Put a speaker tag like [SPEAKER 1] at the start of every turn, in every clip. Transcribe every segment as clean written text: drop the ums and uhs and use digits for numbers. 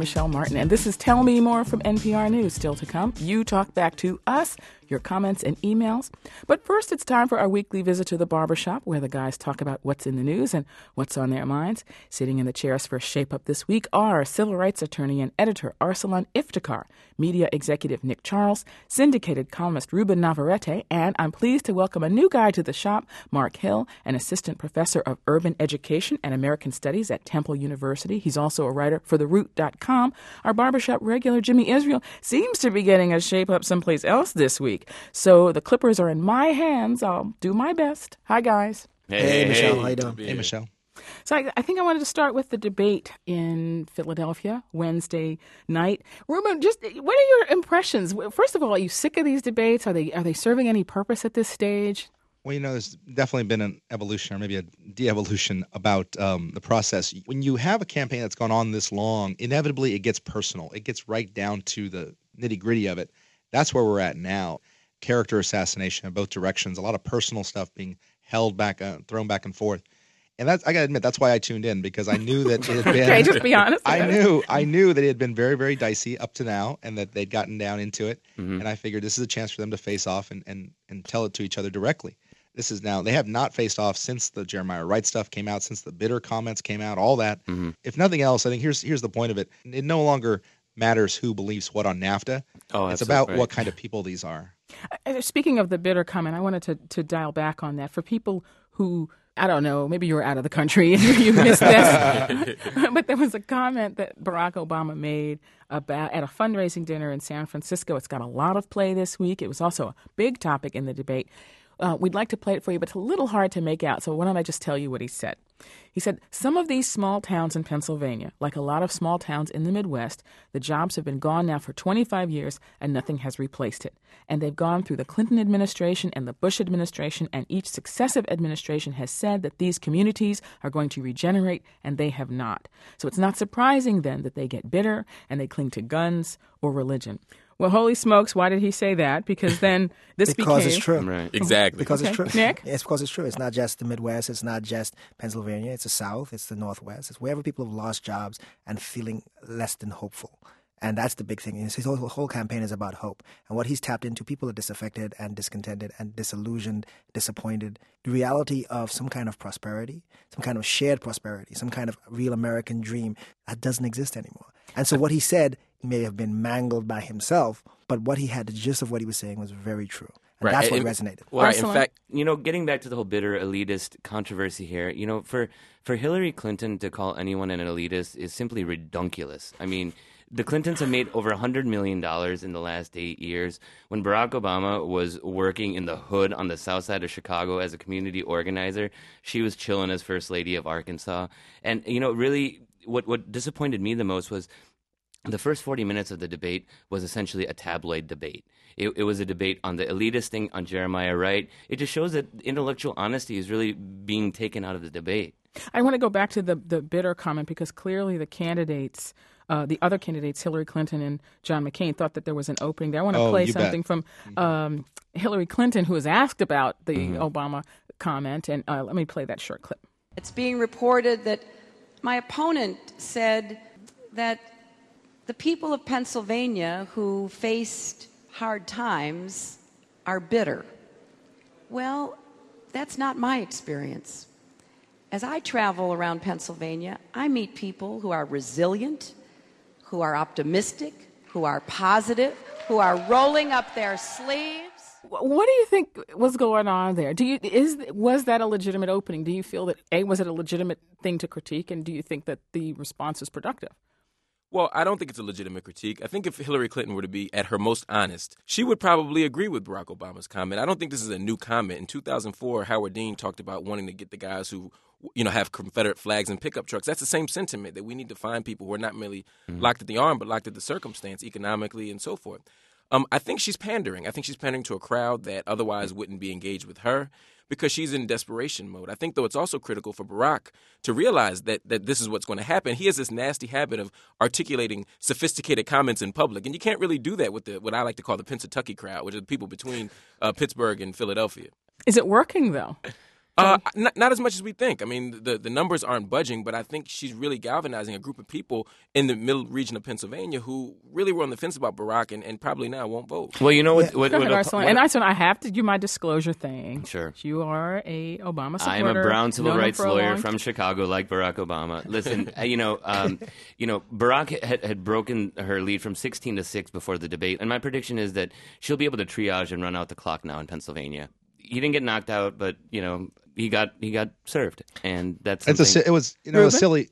[SPEAKER 1] Michelle Martin, and this is Tell Me More from NPR News. Still to come, you talk back to us, your comments and emails. But first, it's time for our weekly visit to the barbershop, where the guys talk about what's in the news and what's on their minds. Sitting in the chairs for Shape Up this week are civil rights attorney and editor Arsalan Iftikhar, media executive Nick Charles, syndicated columnist Ruben Navarrete, and I'm pleased to welcome a new guy to the shop, Mark Hill, an assistant professor of urban education and American studies at Temple University. He's also a writer for TheRoot.com. Our barbershop regular Jimmy Israel seems to be getting a shape up someplace else this week. So the clippers are in my hands. I'll do my best. Hi, guys.
[SPEAKER 2] Hey, Michelle. How you doing?
[SPEAKER 3] Hey, Michelle.
[SPEAKER 1] So I think I wanted to start with the debate in Philadelphia Wednesday night. Ruben, just what are your impressions? First of all, are you sick of these debates? Are they serving any purpose at this stage?
[SPEAKER 3] Well, there's definitely been an evolution or maybe a de-evolution about the process. When you have a campaign that's gone on this long, inevitably it gets personal. It gets right down to the nitty-gritty of it. That's where we're at now. Character assassination in both directions, a lot of personal stuff being held back, thrown back and forth. And that's, I got to admit, that's why I tuned in, because I knew that it had been...
[SPEAKER 1] Okay, just be honest.
[SPEAKER 3] I knew that it had been very, very dicey up to now and that they'd gotten down into it. Mm-hmm. And I figured this is a chance for them to face off and tell it to each other directly. This is now, they have not faced off since the Jeremiah Wright stuff came out, since the bitter comments came out, all that. Mm-hmm. If nothing else, I think here's the point of it. It no longer matters who believes what on NAFTA. It's about what kind of people these are.
[SPEAKER 1] Speaking of the bitter comment, I wanted to dial back on that. For people who, I don't know, maybe you were out of the country and you missed this, but there was a comment that Barack Obama made about at a fundraising dinner in San Francisco. It's got a lot of play this week. It was also a big topic in the debate. We'd like to play it for you, but it's a little hard to make out, so why don't I just tell you what he said. He said, some of these small towns in Pennsylvania, like a lot of small towns in the Midwest, the jobs have been gone now for 25 years and nothing has replaced it. And they've gone through the Clinton administration and the Bush administration, and each successive administration has said that these communities are going to regenerate, and they have not. So it's not surprising then that they get bitter and they cling to guns or religion. Well, holy smokes, why did he say that? Because then this
[SPEAKER 2] because
[SPEAKER 1] became...
[SPEAKER 2] it's true.
[SPEAKER 4] Right. Exactly.
[SPEAKER 2] Because it's true.
[SPEAKER 1] Nick?
[SPEAKER 2] It's because it's true. It's not just the Midwest. It's not just Pennsylvania. It's the South. It's the Northwest. It's wherever people have lost jobs and feeling less than hopeful. And that's the big thing. His whole campaign is about hope. And what he's tapped into, people are disaffected and discontented and disillusioned, disappointed. The reality of some kind of prosperity, some kind of shared prosperity, some kind of real American dream, that doesn't exist anymore. And so what he said may have been mangled by himself, but what he had, the gist of what he was saying was very true. And
[SPEAKER 4] right.
[SPEAKER 2] That's what resonated.
[SPEAKER 4] Well, right. In fact, getting back to the whole bitter elitist controversy here, for Hillary Clinton to call anyone an elitist is simply redunculous. I mean, the Clintons have made over $100 million in the last 8 years. When Barack Obama was working in the hood on the south side of Chicago as a community organizer, she was chilling as First Lady of Arkansas. And, really, what disappointed me the most was the first 40 minutes of the debate was essentially a tabloid debate. It was a debate on the elitist thing, on Jeremiah Wright. It just shows that intellectual honesty is really being taken out of the debate.
[SPEAKER 1] I want to go back to the bitter comment, because clearly the candidates, the other candidates, Hillary Clinton and John McCain, thought that there was an opening there. I want to play something from Hillary Clinton, who was asked about the Obama comment, and let me play that short clip.
[SPEAKER 5] It's being reported that my opponent said that the people of Pennsylvania who faced hard times are bitter. Well, that's not my experience. As I travel around Pennsylvania, I meet people who are resilient, who are optimistic, who are positive, who are rolling up their sleeves.
[SPEAKER 1] What do you think was going on there? Was that a legitimate opening? Do you feel that, was it a legitimate thing to critique, and do you think that the response was productive?
[SPEAKER 6] Well, I don't think it's a legitimate critique. I think if Hillary Clinton were to be at her most honest, she would probably agree with Barack Obama's comment. I don't think this is a new comment. In 2004, Howard Dean talked about wanting to get the guys who, have Confederate flags and pickup trucks. That's the same sentiment, that we need to find people who are not merely locked at the arm, but locked at the circumstance, economically and so forth. I think she's pandering. I think she's pandering to a crowd that otherwise wouldn't be engaged with her, because she's in desperation mode. I think, though, it's also critical for Barack to realize that this is what's going to happen. He has this nasty habit of articulating sophisticated comments in public, and you can't really do that with what I like to call the Pennsatucky crowd, which are the people between Pittsburgh and Philadelphia.
[SPEAKER 1] Is it working, though?
[SPEAKER 6] Not as much as we think. I mean, the numbers aren't budging, but I think she's really galvanizing a group of people in the middle region of Pennsylvania who really were on the fence about Barack and probably now won't vote.
[SPEAKER 4] Well, you know what?
[SPEAKER 1] Go ahead, Arsalan. And Arsalan, I have to do my disclosure thing.
[SPEAKER 4] Sure.
[SPEAKER 1] You are a Obama supporter.
[SPEAKER 4] I'm a brown civil
[SPEAKER 1] known him
[SPEAKER 4] rights
[SPEAKER 1] for a
[SPEAKER 4] lawyer
[SPEAKER 1] long
[SPEAKER 4] from Chicago, like Barack Obama. Listen, Barack had broken her lead from 16-6 before the debate, and my prediction is that she'll be able to triage and run out the clock now in Pennsylvania. He didn't get knocked out, but he got served, and that's something.
[SPEAKER 3] It was a silly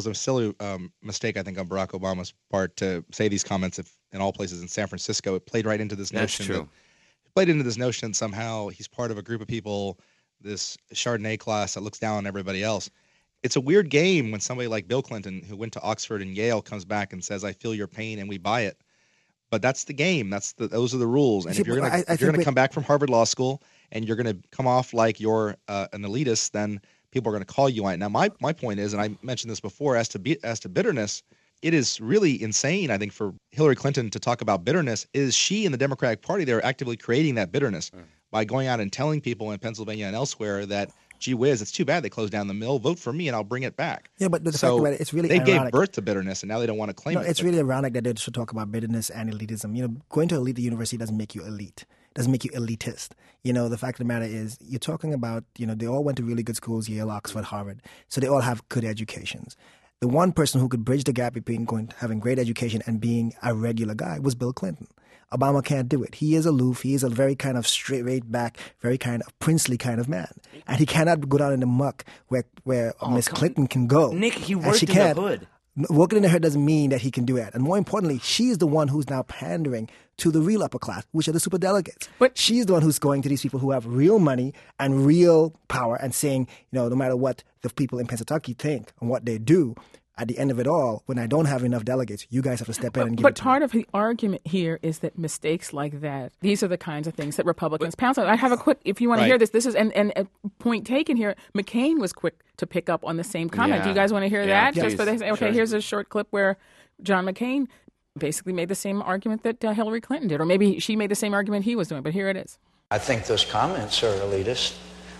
[SPEAKER 3] mistake, I think, on Barack Obama's part to say these comments in all places in San Francisco. It played right into this notion.
[SPEAKER 4] That's true.
[SPEAKER 3] It played into this notion somehow he's part of a group of people, this Chardonnay class that looks down on everybody else. It's a weird game when somebody like Bill Clinton, who went to Oxford and Yale, comes back and says, "I feel your pain," and we buy it. But that's the game. Those are the rules. And if you're going to come back from Harvard Law School and you're going to come off like you're an elitist, then people are going to call you on it. Now, my point is, and I mentioned this before, as to bitterness, it is really insane, I think, for Hillary Clinton to talk about bitterness. Is she and the Democratic Party, they're actively creating that bitterness by going out and telling people in Pennsylvania and elsewhere that, gee whiz, it's too bad they closed down the mill. Vote for me and I'll bring it back.
[SPEAKER 2] Yeah, but the fact about it, it's really
[SPEAKER 3] they
[SPEAKER 2] ironic.
[SPEAKER 3] gave birth to bitterness, and now they don't want to claim it.
[SPEAKER 2] It's really ironic that they should talk about bitterness and elitism. Going to elite university doesn't make you elite. Doesn't make you elitist. The fact of the matter is, you're talking about, they all went to really good schools, Yale, Oxford, Harvard. So they all have good educations. The one person who could bridge the gap between having great education and being a regular guy was Bill Clinton. Obama can't do it. He is aloof. He is a very kind of straight back, very kind of princely kind of man. And he cannot go down in the muck where Miss Clinton can go.
[SPEAKER 4] Nick, he worked in the hood.
[SPEAKER 2] Working in the hood doesn't mean that he can do it. And more importantly, she's the one who's now pandering to the real upper class, which are the superdelegates. But she's the one who's going to these people who have real money and real power and saying, no matter what the people in Pennsylvania think and what they do, at the end of it all, when I don't have enough delegates, you guys have to step in and give it to me.
[SPEAKER 1] But part of the argument here is that mistakes like that, these are the kinds of things that Republicans pounce on. I have a quick, if you want to hear this is, and a point taken here, McCain was quick to pick up on the same comment.
[SPEAKER 4] Yeah.
[SPEAKER 1] Do you guys want to hear that?
[SPEAKER 4] Please.
[SPEAKER 1] Just for this? Okay, here's a short clip where John McCain basically made the same argument that Hillary Clinton did, or maybe she made the same argument he was doing, but here it is.
[SPEAKER 7] I think those comments are elitist.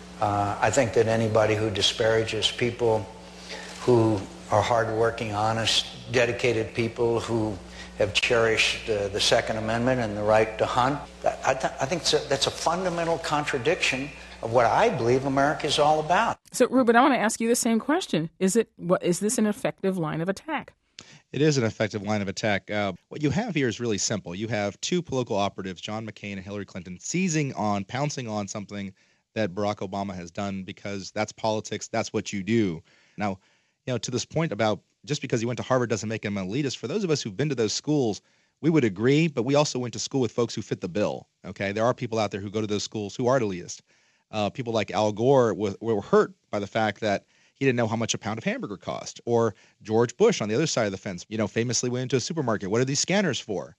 [SPEAKER 7] I think that anybody who disparages people who are hardworking, honest, dedicated people who have cherished the Second Amendment and the right to hunt, I think that's a fundamental contradiction of what I believe America is all about.
[SPEAKER 1] So, Ruben, I want to ask you the same question. Is this an effective line of attack?
[SPEAKER 3] It is an effective line of attack. What you have here is really simple. You have two political operatives, John McCain and Hillary Clinton, pouncing on something that Barack Obama has done because that's politics, that's what you do. Now, to this point about just because he went to Harvard doesn't make him an elitist, for those of us who've been to those schools, we would agree, but we also went to school with folks who fit the bill, okay? There are people out there who go to those schools who are elitist. People like Al Gore were hurt by the fact that he didn't know how much a pound of hamburger cost. Or George Bush on the other side of the fence, famously went into a supermarket. What are these scanners for?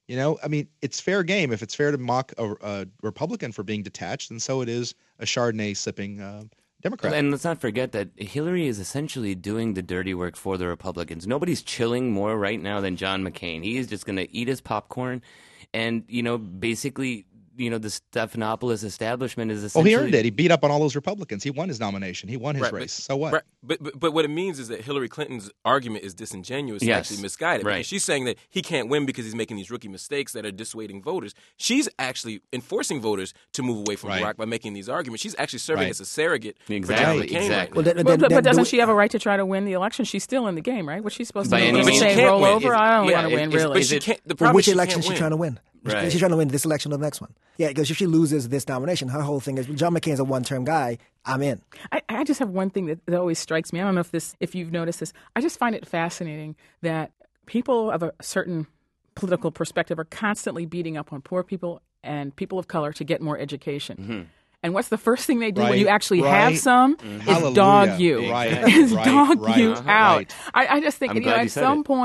[SPEAKER 3] It's fair game. If it's fair to mock a Republican for being detached, and so it is a Chardonnay sipping Democrat.
[SPEAKER 4] And let's not forget that Hillary is essentially doing the dirty work for the Republicans. Nobody's chilling more right now than John McCain. He is just going to eat his popcorn and, basically, the Stephanopoulos establishment is essentially...
[SPEAKER 3] Oh, he earned it. He beat up on all those Republicans. He won his nomination. He won his race. So what?
[SPEAKER 6] Right. But what it means is that Hillary Clinton's argument is disingenuous and actually misguided.
[SPEAKER 4] Right.
[SPEAKER 6] Because she's saying that he can't win because he's making these rookie mistakes that are dissuading voters. She's actually enforcing voters to move away from Barack by making these arguments. She's actually serving as a surrogate for John McCain.
[SPEAKER 4] Exactly.
[SPEAKER 1] But doesn't she have a right to try to win the election? She's still in the game, right? What's she supposed to do?
[SPEAKER 6] Say
[SPEAKER 1] roll over? I don't want to win, really.
[SPEAKER 6] But she can't, the problem
[SPEAKER 2] which
[SPEAKER 6] is she
[SPEAKER 2] election is
[SPEAKER 6] can't
[SPEAKER 2] she trying to win?
[SPEAKER 4] Right.
[SPEAKER 2] She's trying to win this election or the next one. Yeah, because if she loses this nomination, her whole thing is, John McCain's a one-term guy, I'm in.
[SPEAKER 1] I just have one thing that always strikes me. I don't know if you've noticed this. I just find it fascinating that people of a certain political perspective are constantly beating up on poor people and people of color to get more education. Mm-hmm. And what's the first thing they do when you actually have some? Is dog you.
[SPEAKER 3] Right.
[SPEAKER 1] Is dog you out.
[SPEAKER 3] Right.
[SPEAKER 1] I just think, at some point,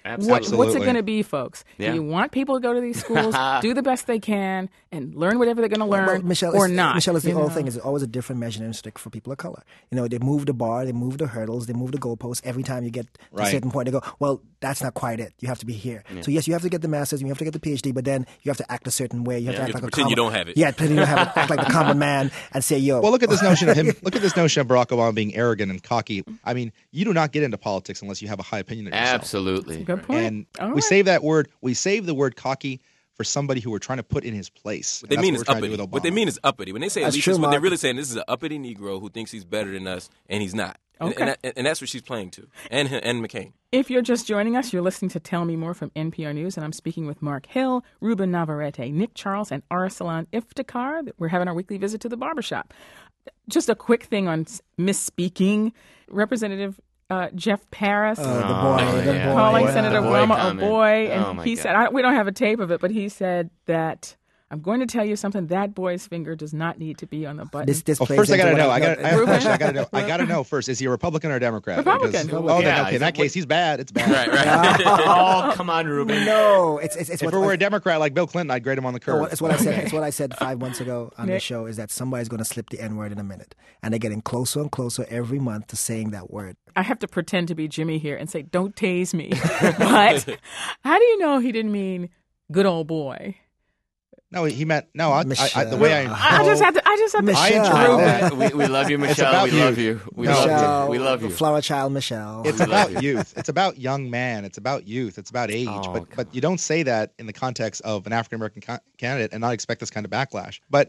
[SPEAKER 1] What's it
[SPEAKER 3] Absolutely.
[SPEAKER 1] going to be, folks?
[SPEAKER 4] Yeah.
[SPEAKER 1] Do you want people to go to these schools, do the best they can, and learn whatever they're going to learn,
[SPEAKER 2] Well, Michelle,
[SPEAKER 1] or
[SPEAKER 2] it's,
[SPEAKER 1] not?
[SPEAKER 2] Michelle, it's the
[SPEAKER 1] you
[SPEAKER 2] whole
[SPEAKER 1] know?
[SPEAKER 2] thing. It's always a different measuring stick for people of color. You know, they move the bar, they move the hurdles, they move the goalposts. Every time you get to a
[SPEAKER 3] Right.
[SPEAKER 2] certain point, they go, well, that's not quite it. You have to be here. So yes, you have to get the master's, you have to get the PhD, but then you have to act a certain way. You have to
[SPEAKER 6] you
[SPEAKER 2] act
[SPEAKER 6] have
[SPEAKER 2] like
[SPEAKER 6] to pretend you don't have it.
[SPEAKER 2] Yeah, pretend you don't have it. Act like the common man and say, yo.
[SPEAKER 3] Well, look at this notion of him. Look at this notion of Barack Obama being arrogant and cocky. I mean, you do not get into politics unless you have a high opinion of yourself.
[SPEAKER 4] Absolutely.
[SPEAKER 1] Good point.
[SPEAKER 3] And
[SPEAKER 1] All
[SPEAKER 3] we
[SPEAKER 1] right.
[SPEAKER 3] save that word. We save the word cocky for somebody who we're trying to put in his place.
[SPEAKER 6] What they
[SPEAKER 3] And
[SPEAKER 6] mean
[SPEAKER 3] that's
[SPEAKER 6] is
[SPEAKER 3] what we're trying to do
[SPEAKER 6] uppity.
[SPEAKER 3] with
[SPEAKER 6] What they
[SPEAKER 3] Obama.
[SPEAKER 6] mean is uppity. When they say
[SPEAKER 2] That's
[SPEAKER 6] elitist,
[SPEAKER 2] true,
[SPEAKER 6] what they're
[SPEAKER 2] Mark.
[SPEAKER 6] really saying, this is an uppity Negro who thinks he's better than us, and he's not.
[SPEAKER 1] Okay.
[SPEAKER 6] And that's what she's playing to. And McCain.
[SPEAKER 1] If you're just joining us, you're listening to Tell Me More from NPR News, and I'm speaking with Mark Hill, Ruben Navarrete, Nick Charles, and Arsalan Iftikhar. We're having our weekly visit to the barbershop. Just a quick thing on misspeaking. Representative Jeff Paris
[SPEAKER 2] the boy, the
[SPEAKER 4] yeah.
[SPEAKER 2] boy.
[SPEAKER 1] calling
[SPEAKER 4] boy.
[SPEAKER 1] Senator
[SPEAKER 4] The boy
[SPEAKER 1] Obama a
[SPEAKER 4] comment.
[SPEAKER 1] boy, and
[SPEAKER 4] Oh, my
[SPEAKER 1] he
[SPEAKER 4] God.
[SPEAKER 1] said, we don't have a tape of it, but he said that, I'm going to tell you something, that boy's finger does not need to be on the button.
[SPEAKER 2] This
[SPEAKER 3] Well,
[SPEAKER 2] plays
[SPEAKER 3] first I
[SPEAKER 2] into
[SPEAKER 3] gotta
[SPEAKER 2] what
[SPEAKER 3] know. I got a
[SPEAKER 1] Ruben?
[SPEAKER 3] question. I gotta know first. Is he a Republican or a Democrat?
[SPEAKER 1] Republican.
[SPEAKER 3] Because- oh, then,
[SPEAKER 4] Yeah,
[SPEAKER 3] okay. In
[SPEAKER 4] I
[SPEAKER 3] that
[SPEAKER 4] said,
[SPEAKER 3] case, he's bad. It's bad.
[SPEAKER 6] Right.
[SPEAKER 4] Oh, come on, Ruben.
[SPEAKER 2] No, it's
[SPEAKER 3] If
[SPEAKER 2] what
[SPEAKER 3] it were a Democrat like Bill Clinton, I'd grade him on the curve.
[SPEAKER 2] No, it's what I said. It's what I said 5 months ago on the
[SPEAKER 1] Nick?
[SPEAKER 2] show. Is that somebody's going to slip the N word in a minute, and they're getting closer and closer every month to saying that word.
[SPEAKER 1] I have to pretend to be Jimmy here and say, don't tase me. But how do you know he didn't mean good old boy?
[SPEAKER 3] No, he meant no. The
[SPEAKER 2] Michelle.
[SPEAKER 3] way I
[SPEAKER 1] I just have to.
[SPEAKER 2] Michelle.
[SPEAKER 4] We love you, Michelle.
[SPEAKER 3] about
[SPEAKER 4] We
[SPEAKER 3] you.
[SPEAKER 4] love you. We
[SPEAKER 3] No.
[SPEAKER 4] love
[SPEAKER 2] Michelle,
[SPEAKER 4] you. We love you.
[SPEAKER 2] Flower child Michelle.
[SPEAKER 3] It's about youth. It's about young man. It's about youth. It's about age.
[SPEAKER 4] Oh,
[SPEAKER 3] but
[SPEAKER 4] come
[SPEAKER 3] you don't say that in the context of an African American candidate and not expect this kind of backlash. But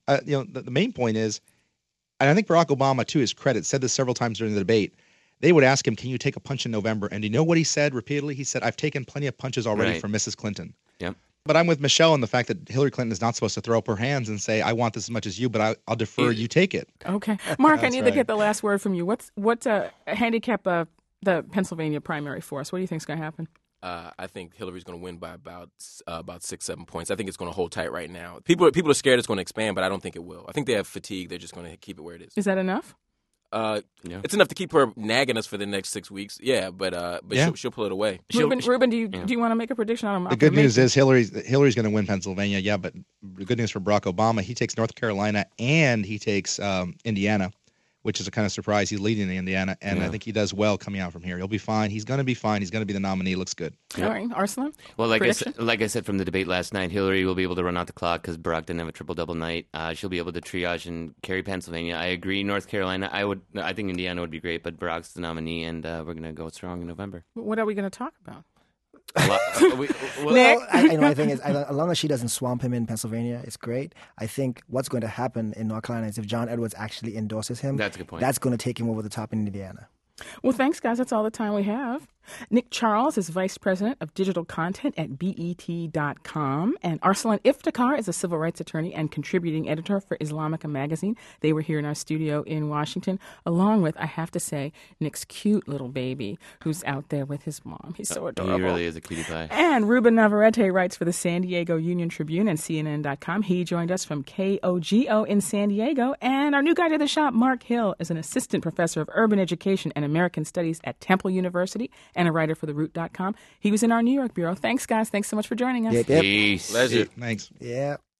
[SPEAKER 3] the main point is, and I think Barack Obama, to his credit, said this several times during the debate. They would ask him, "Can you take a punch in November?" And do you know what he said repeatedly? He said, "I've taken plenty of punches already
[SPEAKER 4] Right.
[SPEAKER 3] from Mrs. Clinton."
[SPEAKER 4] Yep.
[SPEAKER 3] But I'm with Michelle on the fact that Hillary Clinton is not supposed to throw up her hands and say, "I want this as much as you, but I'll defer. You take it."
[SPEAKER 1] Okay. Mark, I
[SPEAKER 3] That's
[SPEAKER 1] need to
[SPEAKER 3] right.
[SPEAKER 1] get the last word from you. What handicap the Pennsylvania primary for us? What do you think is going to happen?
[SPEAKER 6] I think Hillary's going to win by about 6-7 points. I think it's going to hold tight right now. People are scared it's going to expand, but I don't think it will. I think they have fatigue. They're just going to keep it where it is.
[SPEAKER 1] Is that enough?
[SPEAKER 4] Yeah.
[SPEAKER 6] It's enough to keep her nagging us for the next 6 weeks. Yeah, but
[SPEAKER 3] Yeah.
[SPEAKER 6] she'll pull it away.
[SPEAKER 1] Ruben, do you want to make a prediction on
[SPEAKER 3] The good news is Hillary's going to win Pennsylvania. Yeah, but the good news for Barack Obama, he takes North Carolina and he takes Indiana, which is a kind of surprise. He's leading in Indiana, and I think he does well coming out from here. He'll be fine. He's going to be fine. He's going to be the nominee. Looks good.
[SPEAKER 1] All right, Arsalan?
[SPEAKER 4] Well, like
[SPEAKER 1] Prediction?
[SPEAKER 4] I said from the debate last night, Hillary will be able to run out the clock because Barack didn't have a triple-double night. She'll be able to triage and carry Pennsylvania. I agree. North Carolina, I think Indiana would be great, but Barack's the nominee, and we're going to go strong in November.
[SPEAKER 1] What are we going to talk about?
[SPEAKER 4] Nick?
[SPEAKER 2] Well, I think as long as she doesn't swamp him in Pennsylvania, it's great. I think what's going to happen in North Carolina is if John Edwards actually endorses him,
[SPEAKER 4] That's a good point.
[SPEAKER 2] that's going to take him over the top in Indiana.
[SPEAKER 1] Well, thanks, guys. That's all the time we have. Nick Charles is Vice President of Digital Content at BET.com. And Arsalan Iftikhar is a civil rights attorney and contributing editor for Islamica magazine. They were here in our studio in Washington, along with, I have to say, Nick's cute little baby who's out there with his mom. He's so adorable.
[SPEAKER 4] He really is a cutie pie.
[SPEAKER 1] And Ruben Navarrete writes for the San Diego Union Tribune and CNN.com. He joined us from KOGO in San Diego. And our new guy to the shop, Mark Hill, is an assistant professor of urban education and American studies at Temple University and a writer for TheRoot.com. He was in our New York bureau. Thanks, guys. Thanks so much for joining us.
[SPEAKER 2] Yep.
[SPEAKER 4] Peace.
[SPEAKER 6] Pleasure.
[SPEAKER 3] Thanks.
[SPEAKER 2] Yeah.